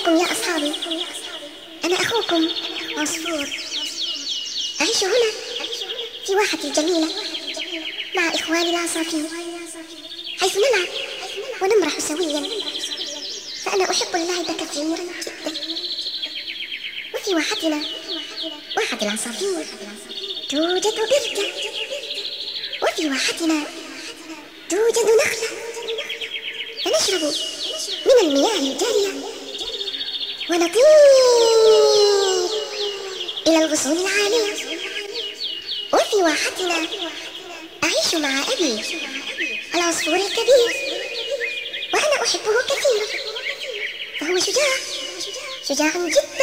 إليكم يا أصحابي، أنا أخوكم عصفور، أعيش هنا في واحتي الجميلة مع إخواني العصافير، حيث نلعب ونمرح سويا، فأنا أحب اللعب كثيرا جدا. وفي واحتنا، واحة العصافير، توجد بركة، وفي واحتنا توجد نخلة، فنشرب من المياه الجارية ونطير إلى الغصون العالية. وفي واحتنا أعيش مع أبي العصفور الكبير، وأنا أحبه كثيرا، فهو شجاع جدا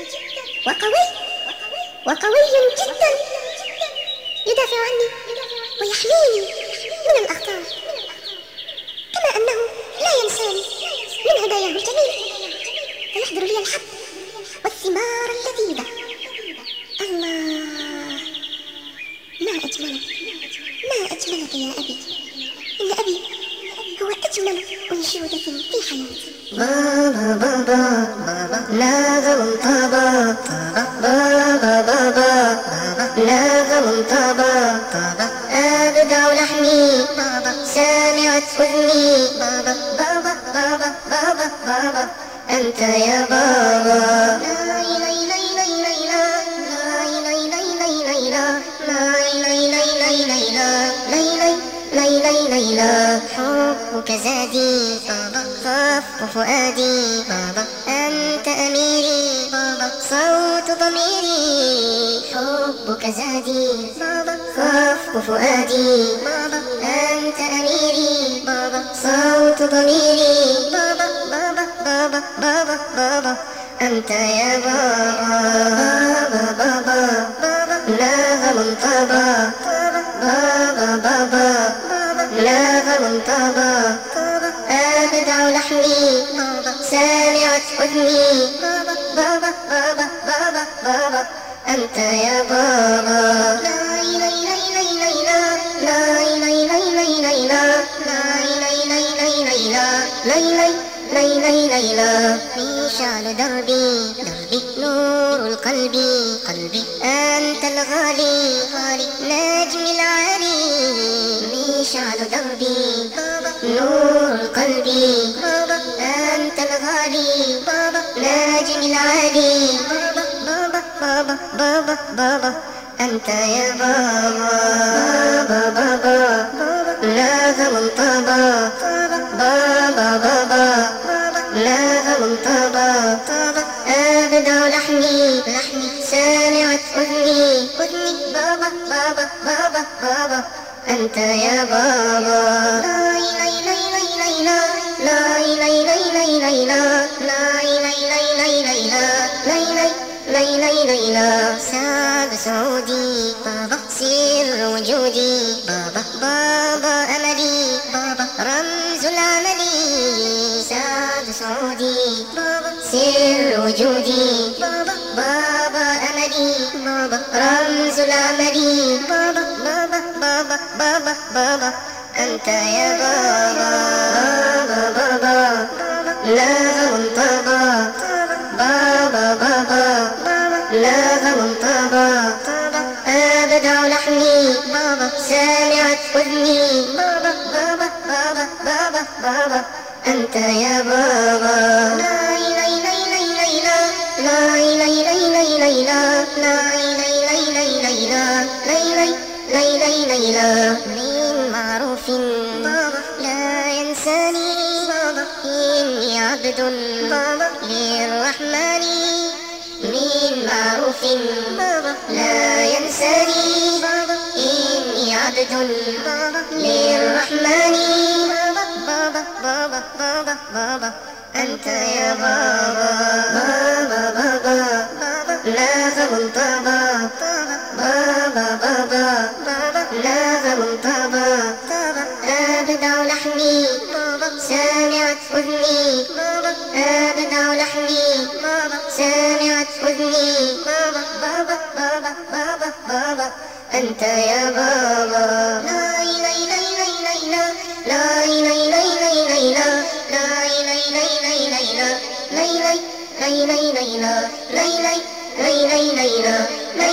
وقوي جدا، يدافع عني ويحميني من الأخطار، كما أنه لا ينساني من هداياه الجميلة، فيحضر لي الحب والثمار اللذيذة. الله، ما أجملك يا أبي، إن أبي هو أجمل أنشودة في حياتي. بابا بابا بابا لا غم طابا، بابا بابا لا غم طابا، أبدع لحني سامعت أذني، بابا بابا بابا بابا بابا أنت يا بابا. ليلى حبك زادي، خف فؤادي، أنت أميري، صوت ضميري. حبك زادي، خف فؤادي، أنت أميري، صوت ضميري. بابا بابا بابا بابا بابا أنت يا بابا. بابا بابا لا غم طابا، بابا بابا لا غم طابا، أبدع لحني سامعت أذني، بابا بابا بابا بابا أنت يا بابا. ليلى مشعل دربي نور القلب قلبي، أنت الغالي نجم العالي. مشعل دربي نور القلب أنت الغالي نجم العالي. بابا بابا بابا بابا أنت يا بابا. بابا لا غم طابا، بابا بابا لا غم طابا، أبدع لحني سامعت أذني. بابا بابا بابا بابا أنت يا بابا. ليلى سعد سعودي، سر وجودي، بابا أملي، رمز العمل. سعد سعودي سر وجودي، بابا أملي، رمز العمل. بابا أنت يا بابا. بابا لا غم طابا، بابا لا غم طابا، أبدع لحني سامعت أذني. بابا أنت يا بابا. ليلى من معروف لا ينساني، إني عبد للرحمن. من معروف لا ينساني، إني عبد للرحمن. بابا أنت يا بابا. بابا لا غم طابا، بابا لا غم طابا، أبدع لحني سامعت أذني، أبدع لحني سامعت أذني. بابا أنت يا بابا. لي لي ليلى لي لي لي لي ليلى